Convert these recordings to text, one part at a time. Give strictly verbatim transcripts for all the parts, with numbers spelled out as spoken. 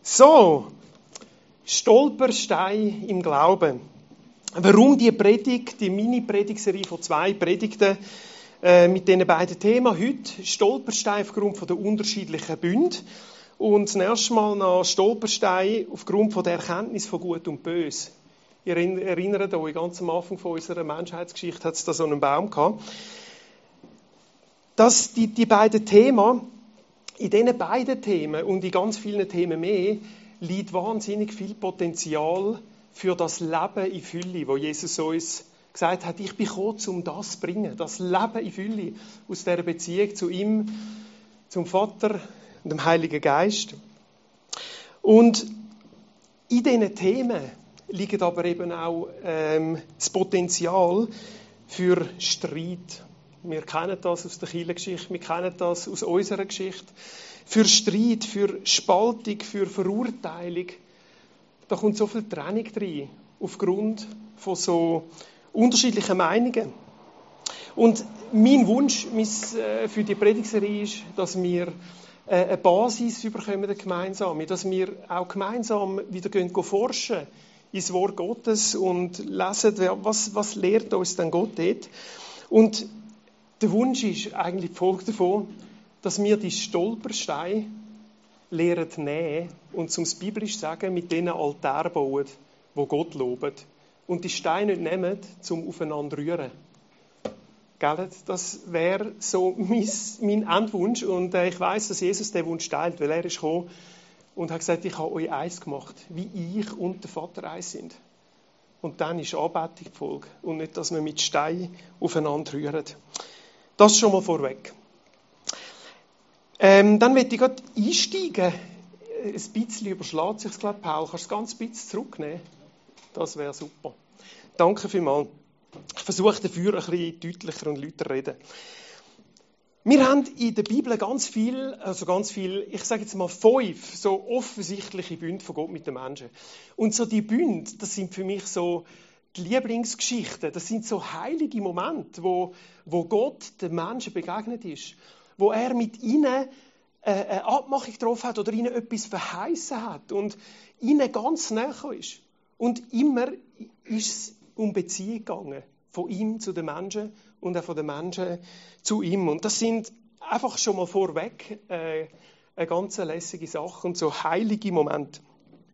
So, Stolperstein im Glauben. Warum die Predigt, die Mini-Predigtserie von zwei Predigten äh, mit diesen beiden Themen heute? Stolperstein aufgrund von der unterschiedlichen Bünde und das nächste Mal noch Stolperstein aufgrund von der Erkenntnis von Gut und Böse. Ihr erinnert euch, ganz am Anfang von unserer Menschheitsgeschichte hat es da so einen Baum gehabt. Das, die, die beiden Themen, in diesen beiden Themen und in ganz vielen Themen mehr, liegt wahnsinnig viel Potenzial für das Leben in Fülle, wo Jesus uns gesagt hat, ich bin gekommen, um das zu bringen, das Leben in Fülle, aus dieser Beziehung zu ihm, zum Vater und dem Heiligen Geist. Und in diesen Themen liegt aber eben auch ähm, das Potenzial für Streit. Wir kennen das aus der Kirchengeschichte, wir kennen das aus unserer Geschichte. Für Streit, für Spaltung, für Verurteilung. Da kommt so viel Trennung rein, aufgrund von so unterschiedlichen Meinungen. Und mein Wunsch für die Predigtserie ist, dass wir eine Basis bekommen gemeinsam, dass wir auch gemeinsam wieder gehen, gehen forschen ins Wort Gottes und lesen, was, was lehrt uns denn Gott dort. Und der Wunsch ist eigentlich die Folge davon, dass wir die Stolpersteine lernen nehmen und zum biblisch sagen, mit denen Altäre bauen, wo Gott lobt. Und die Steine nicht nehmen, zum aufeinander rühren. Gell? Das wäre so mein, mein Endwunsch. Und äh, ich weiss, dass Jesus den Wunsch teilt, weil er ist gekommen und hat gesagt, ich habe euch eins gemacht, wie ich und der Vater eins sind. Und dann ist Anbetung die Folge. Und nicht, dass wir mit Steinen aufeinander rühren. Das schon mal vorweg. Ähm, dann möchte ich gerade einsteigen. Ein bisschen überschlägt sich, glaube ich, Paul. Kannst du es ganz bisschen zurücknehmen? Das wäre super. Danke vielmals. Ich versuche dafür ein bisschen deutlicher und lauter zu reden. Wir haben in der Bibel ganz viel, also ganz viel, ich sage jetzt mal fünf, so offensichtliche Bünde von Gott mit den Menschen. Und so die Bünde, das sind für mich so die Lieblingsgeschichten. Das sind so heilige Momente, wo, wo Gott den Menschen begegnet ist. Wo er mit ihnen eine Abmachung getroffen hat oder ihnen etwas verheißen hat und ihnen ganz nahe ist. Und immer ist es um Beziehung gegangen. Von ihm zu den Menschen und auch von den Menschen zu ihm. Und das sind einfach schon mal vorweg äh, eine ganz lässige Sache und so heilige Momente.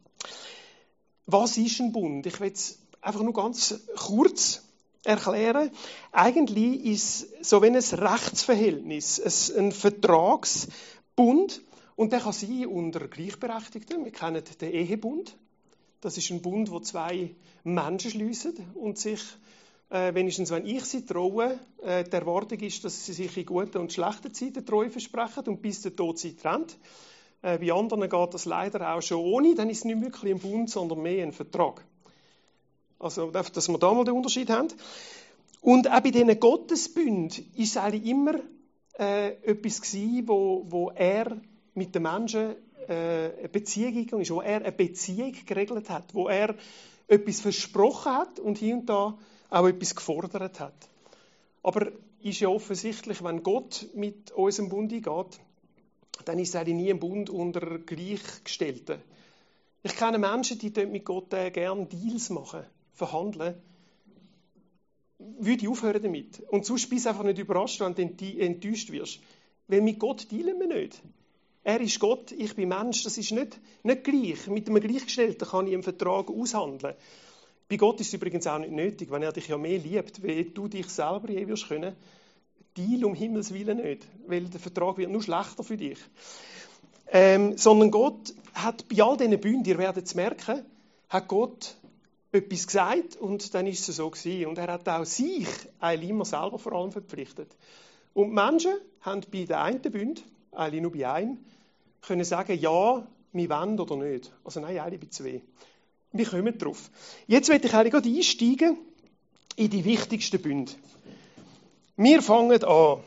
Was ist ein Bund? Ich will es einfach nur ganz kurz erklären. Eigentlich ist es so wie ein Rechtsverhältnis, ein Vertragsbund. Und der kann sein unter Gleichberechtigten. Wir kennen den Ehebund. Das ist ein Bund, wo zwei Menschen schliessen und sich, äh, wenigstens wenn ich sie traue, äh, die Erwartung ist, dass sie sich in guten und schlechten Zeiten treu versprechen und bis der Tod sie trennt. Äh, bei anderen geht das leider auch schon ohne. Dann ist es nicht wirklich ein Bund, sondern mehr ein Vertrag. Also, dass wir da mal den Unterschied haben. Und auch bei diesen Gottesbünden war es eigentlich immer äh, etwas gewesen, wo, wo er mit den Menschen äh, eine Beziehung gegangen ist, wo er eine Beziehung geregelt hat, wo er etwas versprochen hat und hier und da auch etwas gefordert hat. Aber ist ja offensichtlich, wenn Gott mit unserem Bund eingeht, dann ist es eigentlich nie ein Bund unter Gleichgestellten. Ich kenne Menschen, die mit Gott äh, gerne Deals machen, verhandeln. Würde ich aufhören damit. Und sonst bist du einfach nicht überrascht, wenn du enttäuscht wirst. Weil mit Gott dealen wir nicht. Er ist Gott, ich bin Mensch. Das ist nicht, nicht gleich. Mit einem Gleichgestellten kann ich einen Vertrag aushandeln. Bei Gott ist es übrigens auch nicht nötig, wenn er dich ja mehr liebt, wie du dich selber je wirst können. Deal um Himmels Willen nicht. Weil der Vertrag wird nur schlechter für dich. Ähm, sondern Gott hat bei all diesen Bünden, ihr werdet es merken, hat Gott etwas gesagt und dann ist es so gewesen. Und er hat auch sich eigentlich immer selber vor allem verpflichtet. Und die Menschen haben bei der einen Bund, eigentlich nur bei einem, können sagen, ja, wir wollen oder nicht. Also nein, eigentlich bei zwei. Wir kommen drauf. Jetzt möchte ich eigentlich gerade einsteigen in die wichtigsten Bünde. Wir fangen an.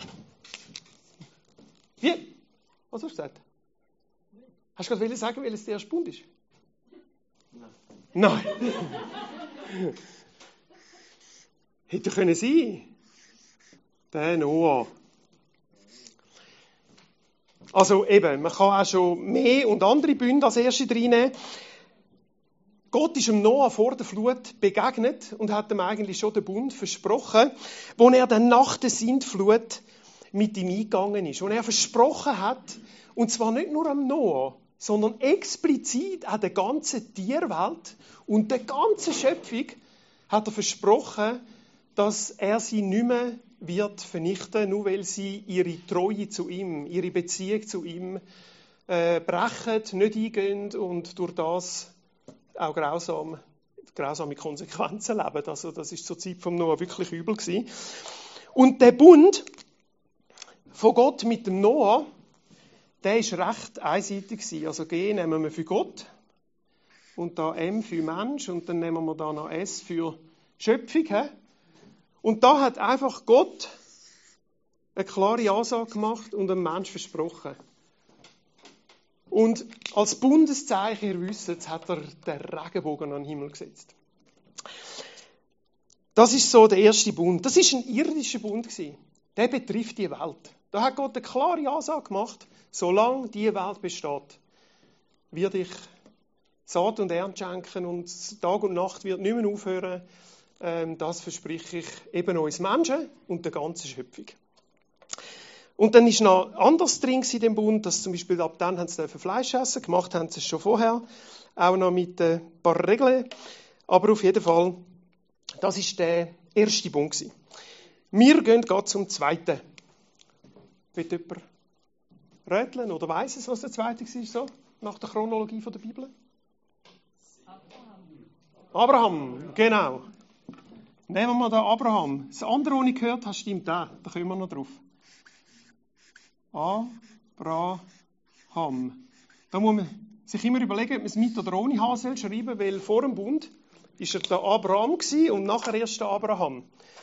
Wie? Was hast du gesagt? Hast du gerade sagen, welches der erste Bund ist? Nein. Nein. Hätte können sein. Der Noah. Also eben, man kann auch schon mehr und andere Bünde als erste reinnehmen. Gott ist dem Noah vor der Flut begegnet und hat ihm eigentlich schon den Bund versprochen, wo er dann nach der Sintflut mit ihm eingegangen ist. Und er versprochen hat, und zwar nicht nur am Noah, sondern explizit an der ganzen Tierwelt und der ganzen Schöpfung hat er versprochen, dass er sie nicht mehr wird vernichten, nur weil sie ihre Treue zu ihm, ihre Beziehung zu ihm äh, brechen, nicht eingehen und durch das auch grausam, grausame Konsequenzen leben. Also das ist zur Zeit vom Noah wirklich übel gewesen. Und der Bund von Gott mit dem Noah, der ist recht einseitig gewesen. Also G nehmen wir für Gott und da M für Mensch und dann nehmen wir da noch S für Schöpfung. He? Und da hat einfach Gott eine klare Ansage gemacht und einem Mensch versprochen. Und als Bundeszeichen, ihr wisst, hat er den Regenbogen an den Himmel gesetzt. Das ist so der erste Bund. Das ist ein irdischer Bund gewesen. Der betrifft die Welt. Da hat Gott eine klare Ansage gemacht, solange die Welt besteht, werde ich Saat und Ernte schenken und Tag und Nacht wird nicht mehr aufhören. Ähm, das verspreche ich eben uns Menschen und der ganzen Schöpfung. Und dann ist noch anders drin in dem Bund, dass zum Beispiel ab dann haben sie Fleisch essen, gemacht haben sie es schon vorher, auch noch mit ein paar Regeln. Aber auf jeden Fall, das ist der erste Bund gewesen. Wir gehen gerade zum zweiten. Will jemand rätseln oder weiss es, was der zweite war, so, nach der Chronologie der Bibel? Abraham. Abraham, genau. Nehmen wir da Abraham. Das andere, was ich gehört habe, stimmt auch. Da kommen wir noch drauf. Abraham. Da muss man sich immer überlegen, ob man es mit oder ohne H soll schreiben, weil vor dem Bund war er der Abraham und nachher erst der Abraham.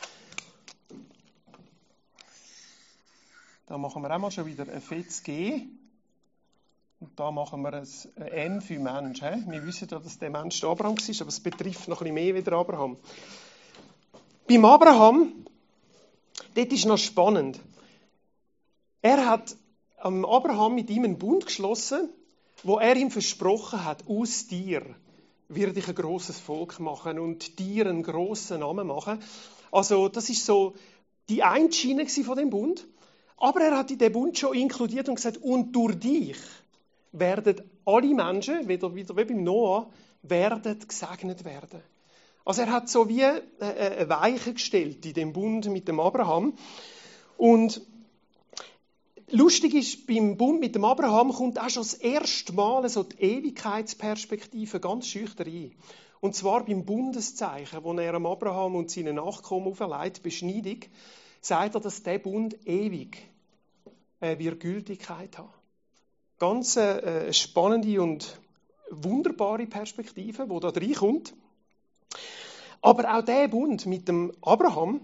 Da machen wir einmal schon wieder ein fettes G. Und da machen wir ein M für Mensch. He? Wir wissen ja, dass der Mensch der Abraham war, aber es betrifft noch ein bisschen mehr wie der Abraham. Beim Abraham, dort ist noch spannend. Er hat am Abraham mit ihm einen Bund geschlossen, wo er ihm versprochen hat, aus dir werde ich ein grosses Volk machen und dir einen grossen Namen machen. Also das ist so die eine Schiene von dem Bund. Aber er hat in den Bund schon inkludiert und gesagt, und durch dich werden alle Menschen, wieder, wieder wie beim Noah, werden gesegnet werden. Also er hat so wie eine Weiche gestellt in dem Bund mit dem Abraham. Und lustig ist, beim Bund mit dem Abraham kommt auch schon das erste Mal so die Ewigkeitsperspektive ganz schüchtern rein. Und zwar beim Bundeszeichen, wo er am Abraham und seinen Nachkommen auferlegt, Beschneidung, sagt er, dass der Bund ewig äh, wird Gültigkeit haben. Ganz äh, spannende und wunderbare Perspektive, die da reinkommt. Aber auch der Bund mit dem Abraham,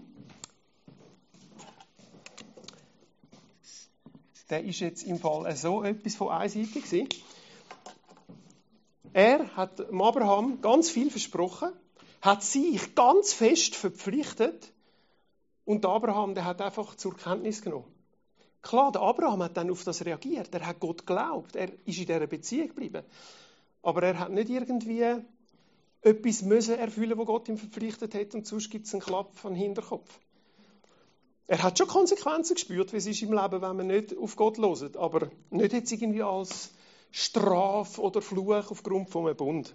der ist jetzt im Fall so etwas von einseitig gewesen. Er hat dem Abraham ganz viel versprochen, hat sich ganz fest verpflichtet und der Abraham, der hat einfach zur Kenntnis genommen. Klar, der Abraham hat dann auf das reagiert, er hat Gott geglaubt, er ist in dieser Beziehung geblieben. Aber er hat nicht irgendwie etwas müssen erfüllen, was Gott ihm verpflichtet hat und sonst gibt es einen Klapp von Hinterkopf. Er hat schon Konsequenzen gespürt, wie es ist im Leben, wenn man nicht auf Gott hört, aber nicht jetzt irgendwie als Strafe oder Fluch aufgrund von einem Bund.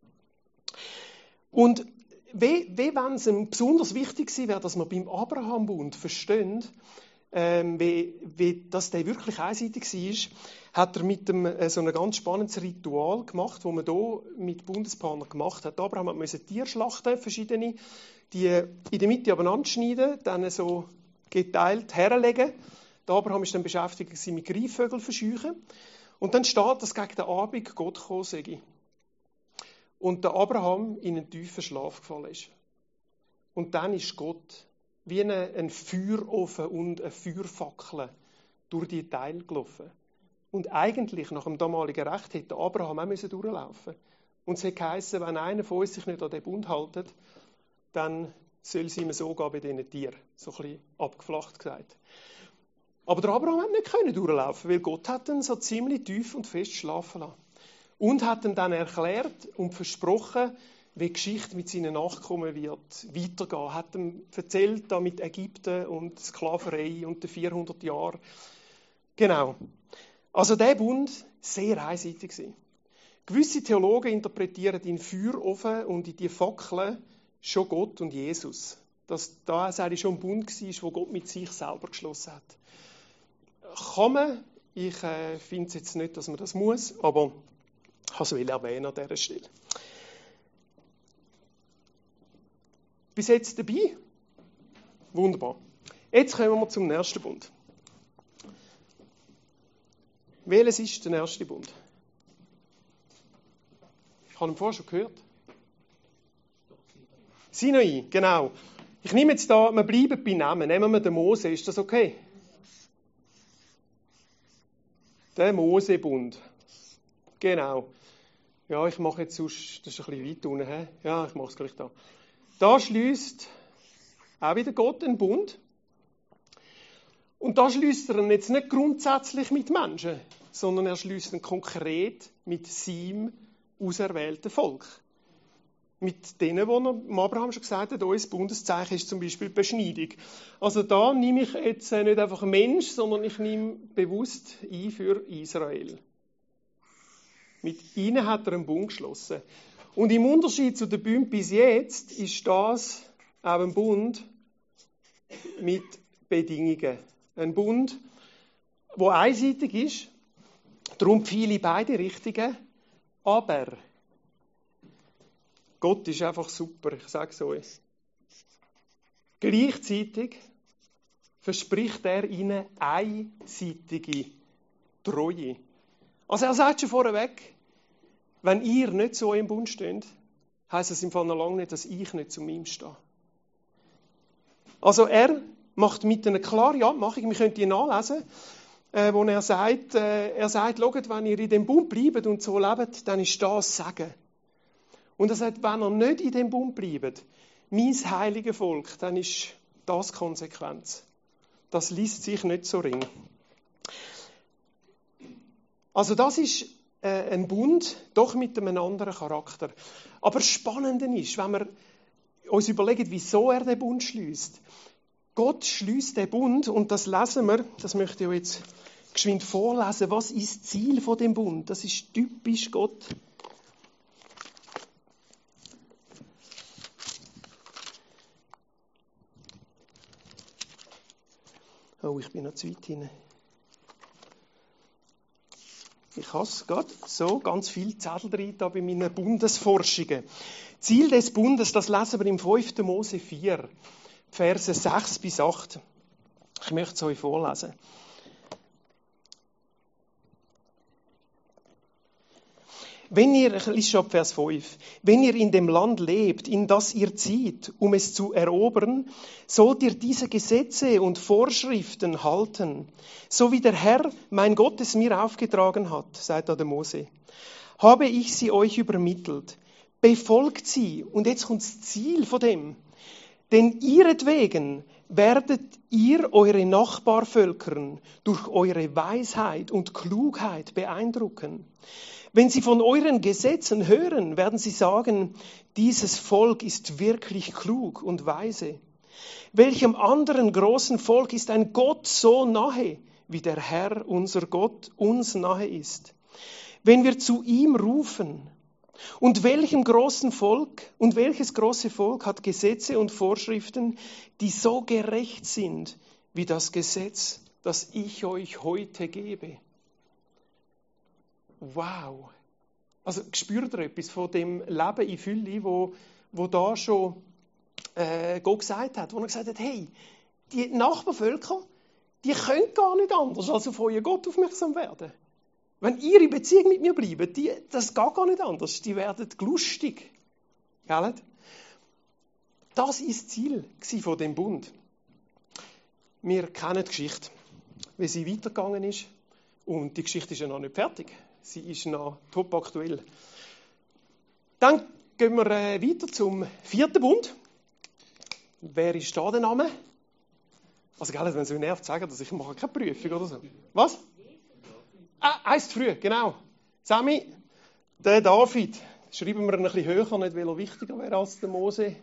Und wie, wie wenn es ihm besonders wichtig gewesen wäre, dass man beim Abraham-Bund versteht, ähm, wie, wie dass der wirklich einseitig war, hat er mit dem äh, so ein ganz spannendes Ritual gemacht, das man hier mit Bundespartnern gemacht hat. Abraham musste Tiere schlachten, verschiedene, die in der Mitte abeinander schneiden, dann so geteilt herlegen. Der Abraham war dann beschäftigt mit Greifvögeln verscheuchen. Und dann steht, dass gegen den Abend Gott gekommen sei. Und der Abraham in einen tiefen Schlaf gefallen ist. Und dann ist Gott wie ein, ein Feuerofen und eine Feuerfackel durch die Teile gelaufen. Und eigentlich, nach dem damaligen Recht, hätte Abraham auch durchlaufen müssen. Und es hat geheißen, wenn einer von uns sich nicht an den Bund hält, dann soll es ihm so gehen bei diesen Tieren. So ein bisschen abgeflacht gesagt. Aber der Abraham hat nicht können durchlaufen, weil Gott hat ihn so ziemlich tief und fest schlafen lassen. Und hat ihm dann erklärt und versprochen, wie die Geschichte mit seinen Nachkommen wird weitergehen. Hat ihm erzählt, da mit Ägypten und Sklaverei und den vierhundert Jahren. Genau. Also der Bund sehr einseitig gewesen. Gewisse Theologen interpretieren in Feuerofen und in die Fackeln schon Gott und Jesus. Dass da eigentlich schon ein Bund war, wo Gott mit sich selber geschlossen hat. Kann man, ich äh, finde es jetzt nicht, dass man das muss, aber ich kann es erwähnen an dieser Stelle. Bis jetzt dabei? Wunderbar. Jetzt kommen wir zum nächsten Bund. Welches ist der erste Bund? Ich habe ihn vorher schon gehört. Sinai, genau. Ich nehme jetzt da, wir bleiben bei Namen. Nehmen wir den Mose, ist das okay? Der Mosebund. Genau. Ja, ich mache jetzt sonst, das ist ein bisschen weit unten. He? Ja, ich mache es gleich da. Da schließt auch wieder Gott einen Bund. Und da schließt er ihn jetzt nicht grundsätzlich mit Menschen, sondern er schließt ihn konkret mit seinem auserwählten Volk. Mit denen, wo er Abraham schon gesagt hat, unser Bundeszeichen ist zum Beispiel die Beschneidung. Also da nehme ich jetzt nicht einfach einen Mensch, sondern ich nehme bewusst ein für Israel. Mit ihnen hat er einen Bund geschlossen. Und im Unterschied zu den Bünden bis jetzt ist das auch ein Bund mit Bedingungen. Ein Bund, der einseitig ist, darum viele beide Richtungen, aber Gott ist einfach super, ich sage es euch. Gleichzeitig verspricht er ihnen einseitige Treue. Also er sagt schon vorweg, wenn ihr nicht so im Bund steht, heisst das im Fall noch lange nicht, dass ich nicht zu ihm stehe. Also er macht mit einer klaren Abmachung, wir können die nachlesen, äh, wo er sagt, äh, er sagt, schaut, wenn ihr in dem Bund bleibt und so lebt, dann ist das Segen. Und er sagt, wenn ihr nicht in dem Bund bleibt, mein heiliges Volk, dann ist das Konsequenz. Das liest sich nicht so ring. Also das ist äh, ein Bund, doch mit einem anderen Charakter. Aber das Spannende ist, wenn wir uns überlegen, wieso er den Bund schließt. Gott schließt den Bund, und das lesen wir, das möchte ich euch jetzt geschwind vorlesen. Was ist das Ziel von dem Bund? Das ist typisch Gott. Oh, ich bin noch zu weit hinein. Ich habe es gerade so ganz viel Zettel drin da bei meinen Bundesforschungen. Ziel des Bundes, das lesen wir im fünften Mose vier, Verse sechs bis acht. Ich möchte es euch vorlesen. Wenn ihr, ich lese schon ab Vers fünf, wenn ihr in dem Land lebt, in das ihr zieht, um es zu erobern, sollt ihr diese Gesetze und Vorschriften halten, so wie der Herr, mein Gott, es mir aufgetragen hat, sagt da der Mose. Habe ich sie euch übermittelt, befolgt sie, und jetzt kommt das Ziel von dem, denn ihretwegen werdet ihr eure Nachbarvölkern durch eure Weisheit und Klugheit beeindrucken. Wenn sie von euren Gesetzen hören, werden sie sagen, dieses Volk ist wirklich klug und weise. Welchem anderen großen Volk ist ein Gott so nahe, wie der Herr, unser Gott, uns nahe ist? Wenn wir zu ihm rufen, und welchem großen Volk, und welches große Volk hat Gesetze und Vorschriften, die so gerecht sind, wie das Gesetz, das ich euch heute gebe? Wow! Also spürt ihr etwas von dem Leben in Fülle, wo, wo da schon äh, Gott gesagt hat, wo er gesagt hat, hey, die Nachbarvölker, die können gar nicht anders, als auf euren Gott aufmerksam werden. Wenn ihr in Beziehung mit mir bleibt, die, das geht gar nicht anders, die werden lustig. Gell? Das war das Ziel von dem Bund. Wir kennen die Geschichte, wie sie weitergegangen ist, und die Geschichte ist ja noch nicht fertig. Sie ist noch top aktuell. Dann gehen wir äh, weiter zum vierten Bund. Wer ist da der Name? Also, gell, wenn es so nervt, sagen das, ich mache keine Prüfung oder so. Was? Ah, eins zu früh, genau. Sammy, der David, schreiben wir ihn ein bisschen höher, nicht weil er wichtiger wäre als der Mose,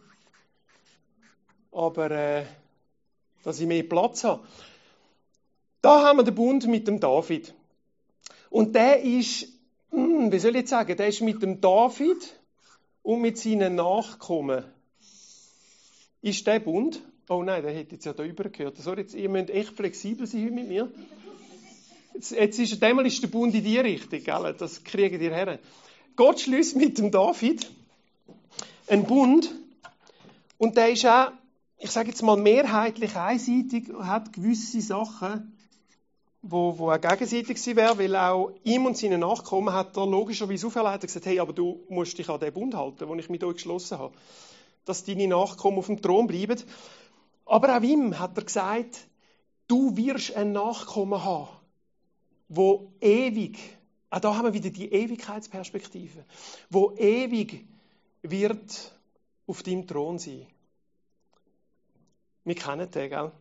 aber äh, dass ich mehr Platz habe. Da haben wir den Bund mit dem David. Und der ist, hm, wie soll ich jetzt sagen, der ist mit dem David und mit seinen Nachkommen. Ist der Bund? Oh nein, der hätte jetzt ja da übergehört. Sorry, jetzt, ihr müsst echt flexibel sein heute mit mir. Jetzt, jetzt ist, einmal ist der Bund in die Richtung, gell? Das kriegen ihr her. Gott schließt mit dem David einen Bund und der ist auch, ich sage jetzt mal, mehrheitlich einseitig, hat gewisse Sachen, wo, wo auch gegenseitig gewesen wäre, weil auch ihm und seinen Nachkommen hat er logischerweise auferlegt und gesagt, hey, aber du musst dich an den Bund halten, den ich mit euch geschlossen habe, dass deine Nachkommen auf dem Thron bleiben. Aber auch ihm hat er gesagt, du wirst einen Nachkommen haben, wo ewig, auch da haben wir wieder die Ewigkeitsperspektive, wo ewig wird auf deinem Thron sein. Wir kennen den, gell?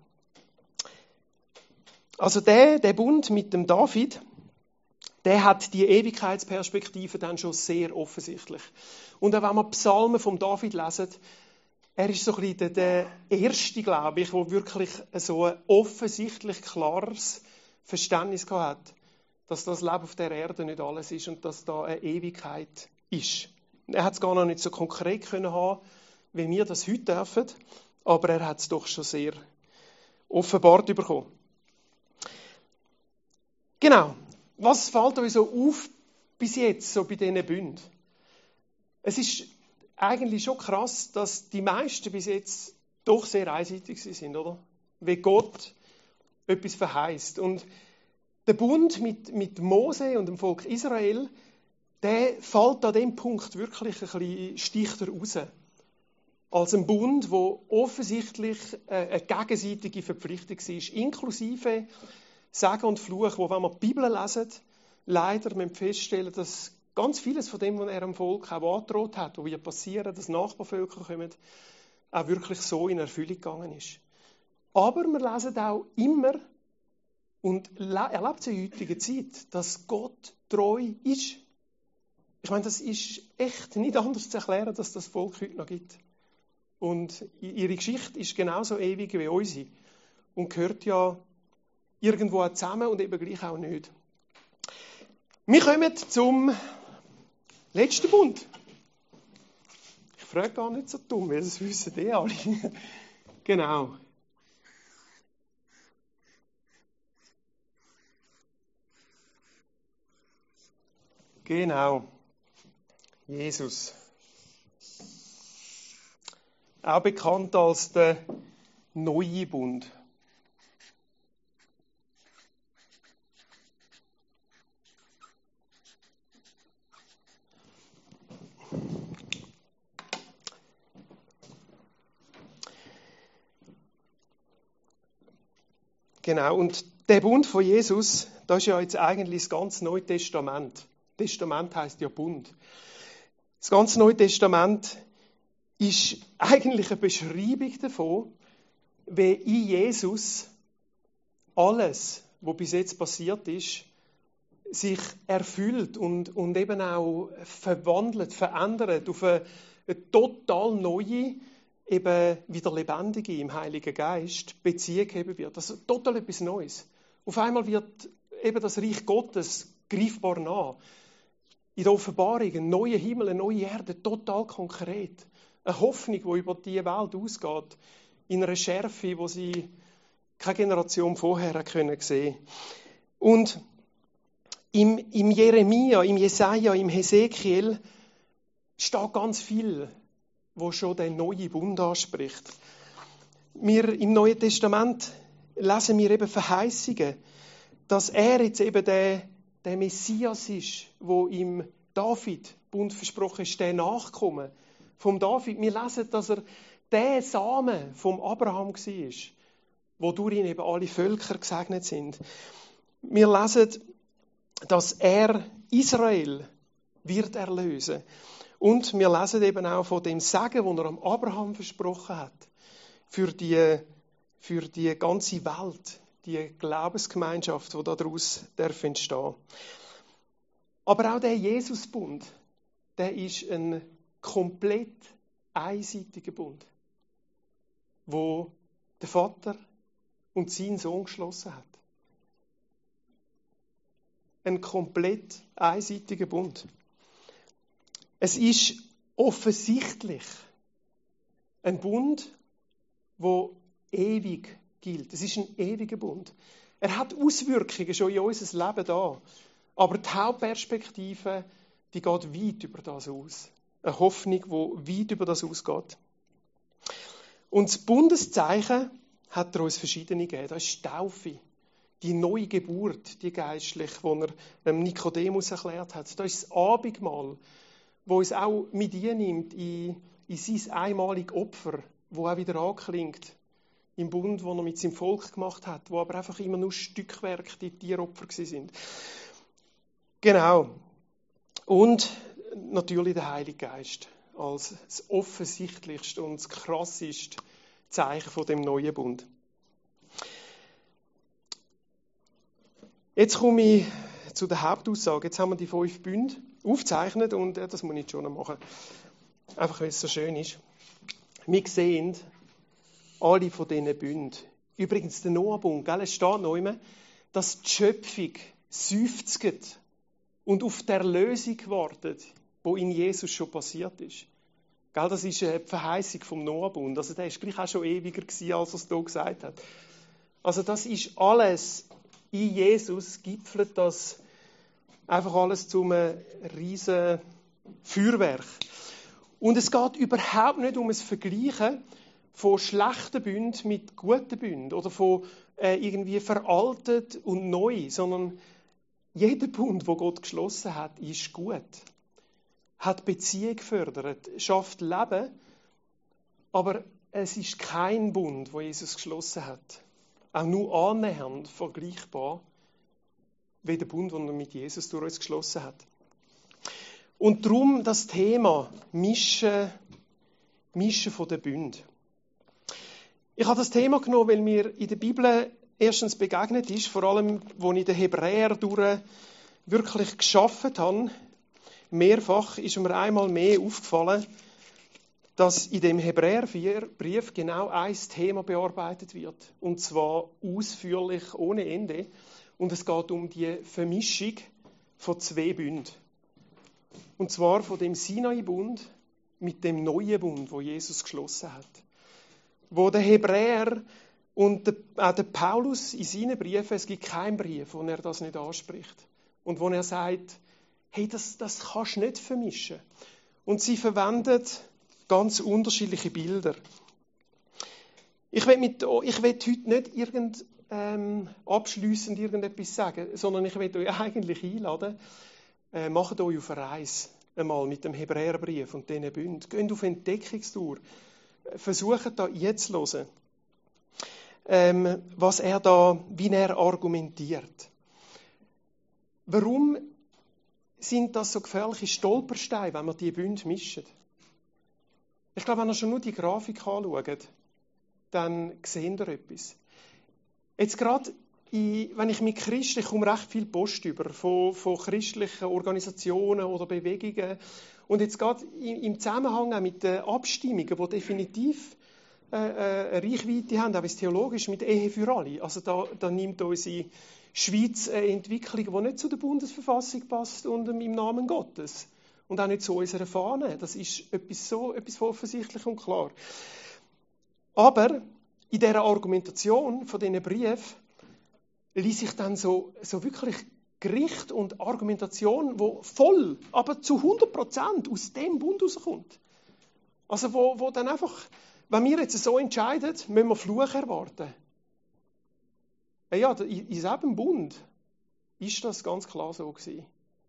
Also der, der Bund mit dem David, der hat die Ewigkeitsperspektive dann schon sehr offensichtlich. Und auch wenn wir Psalmen vom David lesen, er ist so ein bisschen der, der Erste, glaube ich, der wirklich so ein offensichtlich klares Verständnis gehabt hat, dass das Leben auf der Erde nicht alles ist und dass da eine Ewigkeit ist. Er hat es gar noch nicht so konkret können haben, wie wir das heute dürfen, aber er hat es doch schon sehr offenbart bekommen. Genau. Was fällt euch so auf bis jetzt, so bei diesen Bünden? Es ist eigentlich schon krass, dass die meisten bis jetzt doch sehr einseitig sind, oder? Wie Gott etwas verheißt. Und der Bund mit, mit Mose und dem Volk Israel, der fällt an dem Punkt wirklich ein bisschen stichter raus. Als ein Bund, wo offensichtlich eine gegenseitige Verpflichtung ist, inklusive Segen und Fluch, wo, wenn wir die Bibel lesen, leider müssen wir feststellen, dass ganz vieles von dem, was er dem Volk auch angedroht hat, was wird passieren, dass Nachbarvölker kommen, auch wirklich so in Erfüllung gegangen ist. Aber wir lesen auch immer und erlebt es in der heutigen Zeit, dass Gott treu ist. Ich meine, das ist echt nicht anders zu erklären, dass das Volk heute noch gibt. Und ihre Geschichte ist genauso ewig wie unsere und gehört ja irgendwo auch zusammen und eben gleich auch nicht. Wir kommen zum letzten Bund. Ich frage gar nicht so dumm, weil das wissen die alle. Genau. Genau. Jesus. Auch bekannt als der neue Bund. Genau, und der Bund von Jesus, das ist ja jetzt eigentlich das ganze Neue Testament. Testament heisst ja Bund. Das ganze Neue Testament ist eigentlich eine Beschreibung davon, wie in Jesus alles, was bis jetzt passiert ist, sich erfüllt und, und eben auch verwandelt, verändert auf eine, eine total neue, eben wieder lebendige im Heiligen Geist Beziehung haben wird. Das ist total etwas Neues. Auf einmal wird eben das Reich Gottes greifbar nah. In der Offenbarung ein neuer Himmel, eine neue Erde, total konkret. Eine Hoffnung, die über diese Welt ausgeht, in einer Schärfe, die sie keine Generation vorher können sehen. Und im, im Jeremia, im Jesaja, im Hesekiel steht ganz viel, wo schon den neuen Bund anspricht. Wir im Neuen Testament lesen wir eben Verheißungen, dass er jetzt eben der, der Messias ist, wo im David Bund versprochen ist, der Nachkomme vom David. Wir lesen, dass er der Samen vom Abraham war, wodurch ihn eben alle Völker gesegnet sind. Wir lesen, dass er Israel wird erlösen. Und wir lesen eben auch von dem Segen, den er am Abraham versprochen hat, für die für die ganze Welt, die Glaubensgemeinschaft, die daraus entstehen darf. Aber auch der Jesusbund, der ist ein komplett einseitiger Bund, wo der Vater und sein Sohn geschlossen hat. Ein komplett einseitiger Bund. Es ist offensichtlich ein Bund, wo ewig gilt. Es ist ein ewiger Bund. Er hat Auswirkungen schon in unser Leben da. Aber die Hauptperspektive, die geht weit über das aus. Eine Hoffnung, die weit über das ausgeht. Und das Bundeszeichen hat er uns verschiedene gegeben. Das ist die Taufe, die neue Geburt, die geistliche, die er dem Nikodemus erklärt hat. Das ist das Abendmahl, wo uns auch mit nimmt in, in sein einmaliges Opfer, wo auch wieder anklingt im Bund, den er mit seinem Volk gemacht hat, wo aber einfach immer nur Stückwerk die Tieropfer sind. Genau. Und natürlich der Heilige Geist als das offensichtlichste und das krasseste Zeichen von dem neuen Bund. Jetzt komme ich zu der Hauptaussage. Jetzt haben wir die fünf Bünde aufgezeichnet und ja, das muss ich schon noch machen. Einfach, weil es so schön ist. Wir sehen alle von diesen Bünden. Übrigens der Noah-Bund, gell? Es steht noch immer, dass die Schöpfung seufzt und auf die Erlösung wartet, die in Jesus schon passiert ist. Gell? Das ist eine Verheißung vom Noah-Bund. Also der war gleich auch schon ewiger gewesen, als er es hier gesagt hat. Also das ist alles in Jesus, gipfelt das einfach alles zu einem riesen Feuerwerk. Und es geht überhaupt nicht um ein Vergleichen von schlechten Bünden mit guten Bünden oder von äh, irgendwie veraltet und neu, sondern jeder Bund, wo Gott geschlossen hat, ist gut. Hat Beziehung gefördert, schafft Leben, aber es ist kein Bund, wo Jesus geschlossen hat. Auch nur annähernd vergleichbar wie der Bund, den er mit Jesus durch uns geschlossen hat. Und darum das Thema Mischen, Mischen von den Bünden. Ich habe das Thema genommen, weil mir in der Bibel erstens begegnet ist, vor allem, als ich den Hebräer durch wirklich geschafft habe. Mehrfach ist mir einmal mehr aufgefallen, dass in dem Hebräerbrief genau ein Thema bearbeitet wird. Und zwar ausführlich, ohne Ende. Und es geht um die Vermischung von zwei Bünden. Und zwar von dem Sinai-Bund mit dem neuen Bund, wo Jesus geschlossen hat. Wo der Hebräer und der, auch der Paulus in seinen Briefen, es gibt keinen Brief, wo er das nicht anspricht. Und wo er sagt, hey, das, das kannst du nicht vermischen. Und sie verwendet ganz unterschiedliche Bilder. Ich will, mit, ich will heute nicht irgend, ähm, abschliessend irgendetwas sagen, sondern ich will euch eigentlich einladen, äh, macht euch auf eine Reise einmal mit dem Hebräerbrief und diesen Bünden. Geht auf Entdeckungstour. Versucht da jetzt zu hören, ähm, was er da, wie er argumentiert. Warum sind das so gefährliche Stolpersteine, wenn wir die Bünde mischen? Ich glaube, wenn ihr schon nur die Grafik anschaut, dann seht ihr etwas. Jetzt gerade, wenn ich mit Christen, ich komme recht viel Post über von, von christlichen Organisationen oder Bewegungen. Und jetzt gerade im Zusammenhang auch mit den Abstimmungen, die definitiv äh, eine Reichweite haben, auch wenn es theologisch mit Ehe für alle. Also da, da nimmt unsere Schweiz eine Entwicklung, die nicht zu der Bundesverfassung passt und im Namen Gottes. Und auch nicht zu unserer Fahne. Das ist etwas so, etwas offensichtlich und klar. Aber in dieser Argumentation von diesen Briefen ließ sich dann so, so wirklich Gericht und Argumentation, wo voll, aber zu hundert Prozent aus dem Bund rauskommt. Also wo, wo dann einfach, wenn wir jetzt so entscheiden, müssen wir Fluch erwarten. Ja, in diesem Bund ist das ganz klar so gewesen.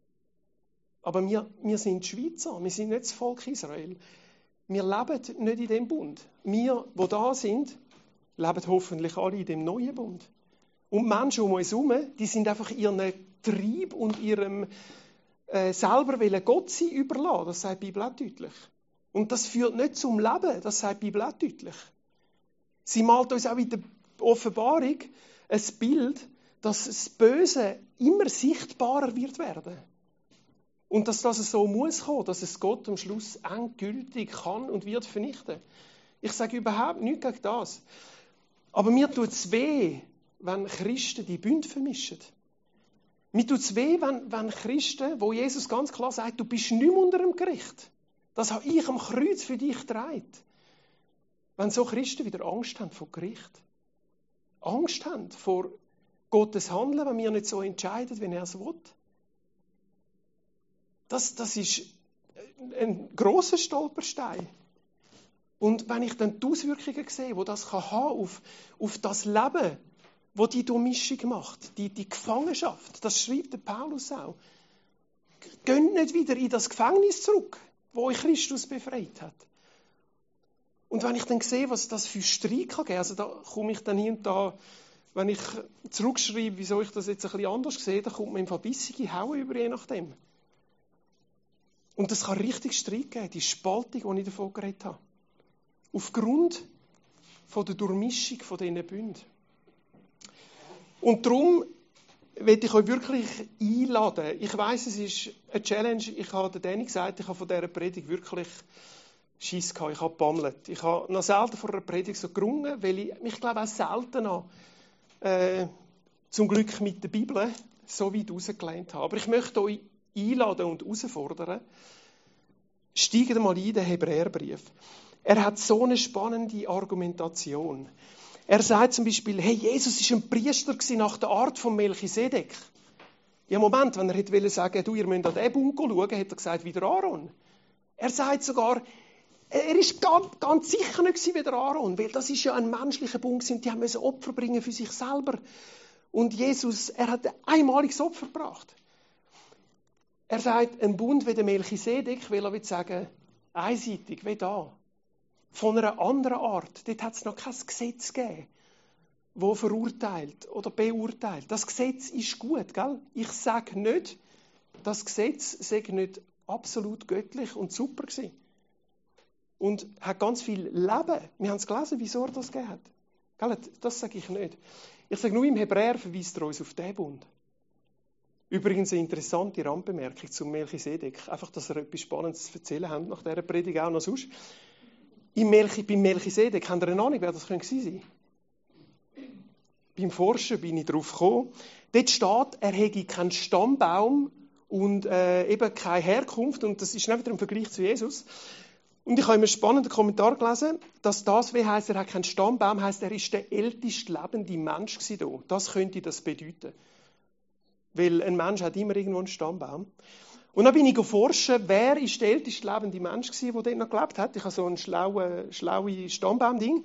Aber wir, wir sind Schweizer, wir sind nicht das Volk Israel. Wir leben nicht in dem Bund. Wir, die da sind, leben hoffentlich alle in dem neuen Bund. Und Menschen um uns herum, die sind einfach ihren Trieb und ihrem äh, selber wollen Gott sein überlassen. Das sagt die Bibel auch deutlich. Und das führt nicht zum Leben, das sagt die Bibel auch deutlich. Sie malt uns auch in der Offenbarung ein Bild, dass das Böse immer sichtbarer wird werden. Und dass das so muss kommen, dass es Gott am Schluss endgültig kann und wird vernichten. Ich sage überhaupt nichts gegen das. Aber mir tut es weh, wenn Christen die Bünde vermischen. Mir tut es weh, wenn, wenn Christen, wo Jesus ganz klar sagt, du bist nicht mehr unter dem Gericht. Das habe ich am Kreuz für dich getragen. Wenn so Christen wieder Angst haben vor Gericht. Angst haben vor Gottes Handeln, wenn wir nicht so entscheiden, wie er es will. Das, das ist ein grosser Stolperstein. Und wenn ich dann die Auswirkungen sehe, die das kann haben auf, auf das Leben, wo die Durchmischung macht, die, die Gefangenschaft, das schreibt der Paulus auch. Geht nicht wieder in das Gefängnis zurück, wo euch Christus befreit hat. Und wenn ich dann sehe, was das für Streit kann geben, also da komme ich dann hier und da, wenn ich zurückschreibe, wieso ich das jetzt ein bisschen anders sehe, dann kommt mir im Fall bissige Hauen über, je nachdem. Und das kann richtig Streit geben, die Spaltung, die ich davon geredet habe. Aufgrund von der Durchmischung von diesen Bünden. Und darum will ich euch wirklich einladen. Ich weiss, es ist eine Challenge. Ich habe Danny gesagt, ich habe von dieser Predigt wirklich Schiss gehabt. Ich habe gebammelt. Ich habe noch selten vor einer Predigt so gerungen, weil ich mich, glaube ich, auch selten noch, äh, zum Glück mit der Bibel so weit rausgelehnt habe. Aber ich möchte euch einladen und herausfordern. Steigt mal ein in den Hebräerbrief. Er hat so eine spannende Argumentation. Er sagt zum Beispiel, hey, Jesus war ein Priester nach der Art von Melchisedek. Ja, Moment, wenn er hätte sagen, du, ihr müsst an diesen Bund schauen, hätte er gesagt, wie der Aaron. Er sagt sogar, er war ganz, ganz sicher nicht wie der Aaron, weil das ist ja ein menschlicher Bund und die haben müssen Opfer bringen für sich selber. Und Jesus, er hat ein einmaliges Opfer gebracht. Er sagt, ein Bund wie der Melchisedek, weil er will sagen, einseitig, wie da. Von einer anderen Art. Dort hat es noch kein Gesetz gegeben, das verurteilt oder beurteilt. Das Gesetz ist gut, gell? Ich sage nicht, das Gesetz sei nicht absolut göttlich und super gewesen. Und hat ganz viel Leben. Wir haben es gelesen, wieso er das gegeben hat. Gell? Das sage ich nicht. Ich sage nur, im Hebräer verweist er uns auf den Bund. Übrigens eine interessante Randbemerkung zum Melchisedek. Einfach, dass er etwas Spannendes zu erzählen haben, nach dieser Predigt auch noch sonst. Im Melchi, beim Melchisedek, habt ihr eine Ahnung, wer das gewesen sein könnte? Beim Forschen bin ich darauf gekommen. Dort steht, er hätte keinen Stammbaum und äh, eben keine Herkunft. Und das ist nicht wieder im Vergleich zu Jesus. Und ich habe einen spannenden Kommentar gelesen, dass das, wie heisst, er hat keinen Stammbaum, heisst, er ist der ältest lebende Mensch gewesen. Das könnte das bedeuten. Weil ein Mensch hat immer irgendwo einen Stammbaum. Und dann bin ich forschen, wer ist der älteste lebende Mensch gewesen, der dort noch gelebt hat. Ich habe so ein schlaues schlaue Stammbaum-Ding.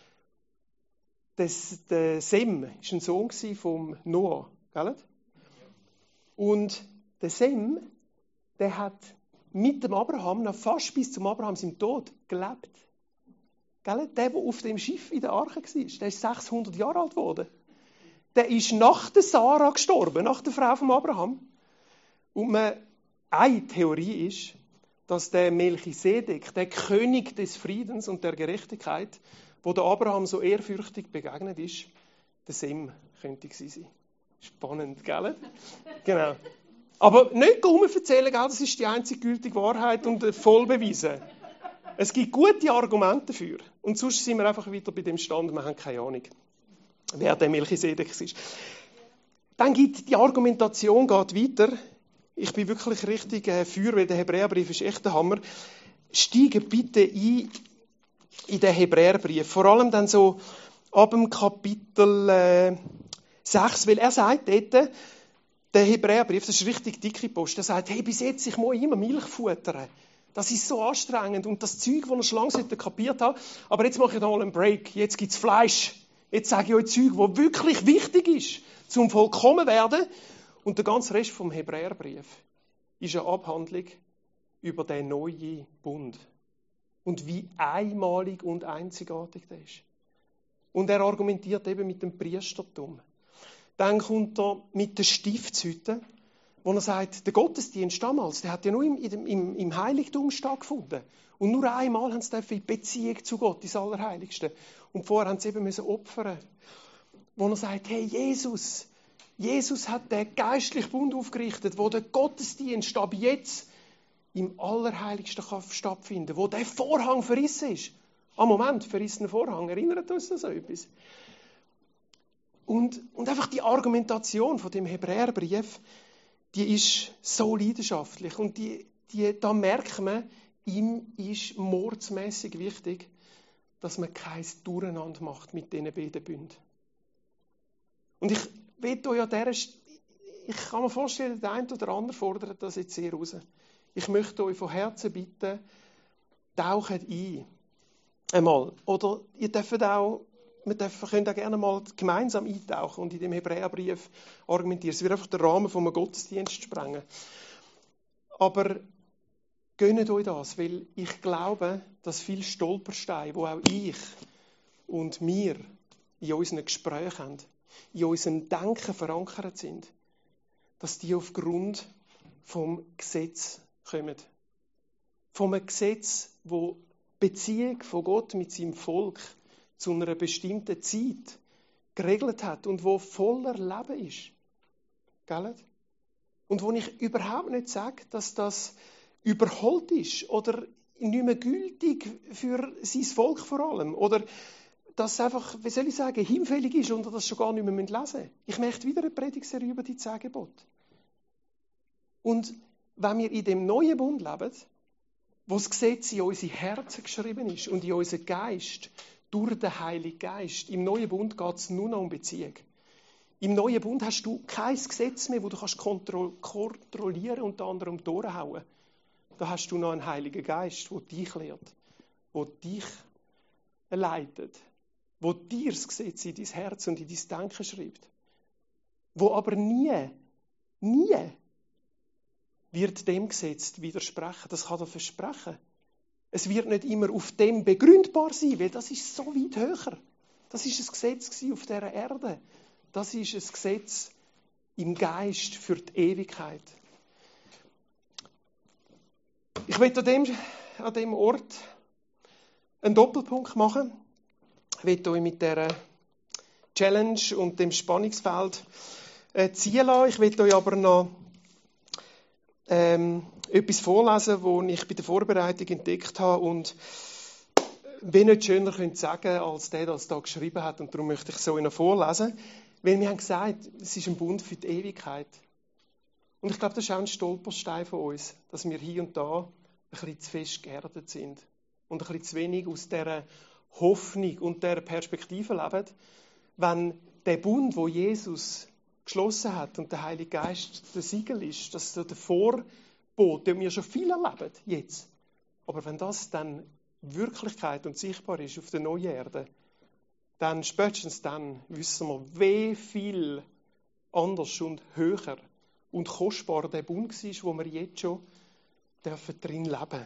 Das, der Sem war ein Sohn von Noah. Gell? Und der Sem, der hat mit dem Abraham noch fast bis zum Abraham seinem Tod gelebt. Gell? Der, der auf dem Schiff in der Arche war, der ist sechshundert Jahre alt geworden. Der ist nach der Sarah gestorben, nach der Frau von Abraham. Und man, eine Theorie ist, dass der Melchisedek, der König des Friedens und der Gerechtigkeit, wo der Abraham so ehrfürchtig begegnet ist, der Sem könnte gewesen sein. Spannend, gell? Genau. Aber nicht erzählen, gell? Das ist die einzige gültige Wahrheit und voll bewiesen. Es gibt gute Argumente dafür. Und sonst sind wir einfach wieder bei dem Stand, wir haben keine Ahnung, wer der Melchisedek ist. Dann gibt die Argumentation geht weiter. Ich bin wirklich richtig äh, für, weil der Hebräerbrief ist echt der Hammer. Steige bitte ein in den Hebräerbrief. Vor allem dann so ab dem Kapitel äh, sechs, weil er sagt dort, der Hebräerbrief, das ist richtig dicke Post, er sagt, hey, bis jetzt, ich muss immer Milch futtern. Das ist so anstrengend und das Zeug, das er schon lange kapiert hat, aber jetzt mache ich noch einen Break, jetzt gibt es Fleisch. Jetzt sage ich euch Zeug, das wirklich wichtig ist, zum vollkommen werden. Und der ganze Rest vom Hebräerbrief ist eine Abhandlung über den neuen Bund. Und wie einmalig und einzigartig der ist. Und er argumentiert eben mit dem Priestertum. Dann kommt er mit der Stiftshütte, wo er sagt, der Gottesdienst damals, der hat ja nur im, im, im Heiligtum stattgefunden. Und nur einmal haben sie in Beziehung zu Gott, ins Allerheiligste. Und vorher haben sie eben müssen opfern. wo er sagt, hey Jesus, Jesus hat den geistlichen Bund aufgerichtet, wo der Gottesdienst ab jetzt im Allerheiligsten kann stattfinden, wo der Vorhang verrissen ist. Am Moment, verrissener Vorhang, erinnert uns das an etwas? Und, und einfach die Argumentation von dem Hebräerbrief, die ist so leidenschaftlich. Und die, die, da merkt man, ihm ist mordsmässig wichtig, dass man kein Durcheinander macht mit diesen beiden Bünden. Und ich will euch an dieser St- ich kann mir vorstellen, der eine oder andere fordert das jetzt sehr raus. Ich möchte euch von Herzen bitten, taucht ein. Einmal. Oder ihr dürft auch, wir dürfen, könnt auch gerne mal gemeinsam eintauchen und in dem Hebräerbrief argumentieren. Es wird einfach den Rahmen von einem Gottesdienst sprengen. Aber gönnt euch das, weil ich glaube, dass viele Stolpersteine, die auch ich und wir in unseren Gesprächen haben, in unserem Denken verankert sind, dass die aufgrund vom Gesetz kommen. Vom Gesetz, wo Beziehung von Gott mit seinem Volk zu einer bestimmten Zeit geregelt hat und wo voller Leben ist. Gell? Und wo ich überhaupt nicht sage, dass das überholt ist oder nicht mehr gültig für sein Volk vor allem. Oder dass es einfach, wie soll ich sagen, hinfällig ist und das schon gar nicht mehr lesen müssen. Ich möchte wieder eine Predigtserie über die zehn Gebote. Und wenn wir in dem neuen Bund leben, wo das Gesetz in unsere Herzen geschrieben ist und in unseren Geist durch den Heiligen Geist, im neuen Bund geht es nur noch um Beziehung. Im neuen Bund hast du kein Gesetz mehr, das du kannst kontro- kontrollieren und unter anderem durchhauen. Da hast du noch einen Heiligen Geist, der dich lehrt, der dich leitet, der dir das Gesetz in dein Herz und in dein Denken schreibt. Wo aber nie, nie wird dem Gesetz widersprechen. Das kann er versprechen. Es wird nicht immer auf dem begründbar sein, weil das ist so weit höher. Das ist ein Gesetz auf dieser Erde. Das ist ein Gesetz im Geist für die Ewigkeit. Ich möchte an dem, an dem Ort einen Doppelpunkt machen. Ich möchte euch mit dieser Challenge und dem Spannungsfeld äh, ziehen lassen. Ich möchte euch aber noch ähm, etwas vorlesen, das ich bei der Vorbereitung entdeckt habe und wenn nicht schöner könnt sagen, als der, der es da geschrieben hat. Und darum möchte ich so Ihnen vorlesen. Weil wir haben gesagt, es ist ein Bund für die Ewigkeit. Und ich glaube, das ist auch ein Stolperstein von uns, dass wir hier und da ein bisschen zu fest geerdet sind und ein bisschen zu wenig aus dieser Hoffnung und dieser Perspektive leben, wenn der Bund, wo Jesus geschlossen hat und der Heilige Geist der Siegel ist, dass so der Vorbot, den wir schon viel erleben jetzt, aber wenn das dann Wirklichkeit und sichtbar ist auf der neuen Erde, dann spätestens dann wissen wir, wie viel anders und höher und kostbarer der Bund war, wo wir jetzt schon dürfen drin leben.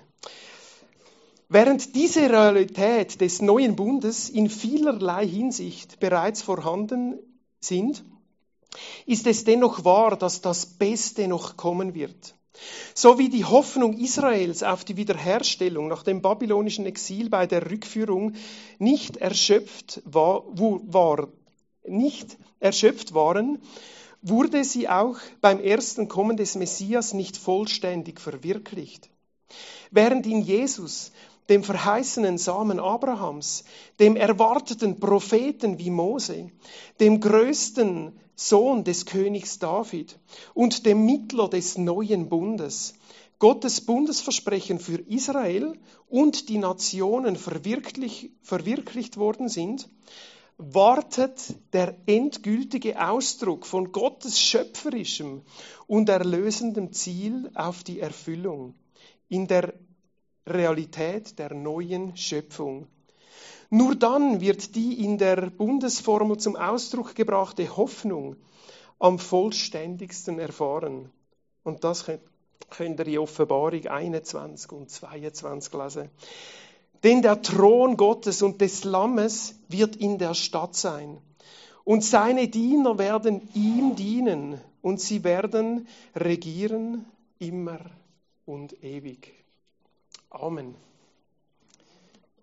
Während diese Realität des neuen Bundes in vielerlei Hinsicht bereits vorhanden sind, ist es dennoch wahr, dass das Beste noch kommen wird. So wie die Hoffnung Israels auf die Wiederherstellung nach dem babylonischen Exil bei der Rückführung nicht erschöpft war, war, nicht erschöpft waren, wurde sie auch beim ersten Kommen des Messias nicht vollständig verwirklicht. Während in Jesus, dem verheißenen Samen Abrahams, dem erwarteten Propheten wie Mose, dem größten Sohn des Königs David und dem Mittler des neuen Bundes, Gottes Bundesversprechen für Israel und die Nationen verwirklicht, verwirklicht worden sind, wartet der endgültige Ausdruck von Gottes schöpferischem und erlösendem Ziel auf die Erfüllung in der Realität der neuen Schöpfung. Nur dann wird die in der Bundesformel zum Ausdruck gebrachte Hoffnung am vollständigsten erfahren. Und das könnt ihr in Offenbarung einundzwanzig und zweiundzwanzig lesen. Denn der Thron Gottes und des Lammes wird in der Stadt sein. Und seine Diener werden ihm dienen und sie werden regieren immer und ewig. Amen.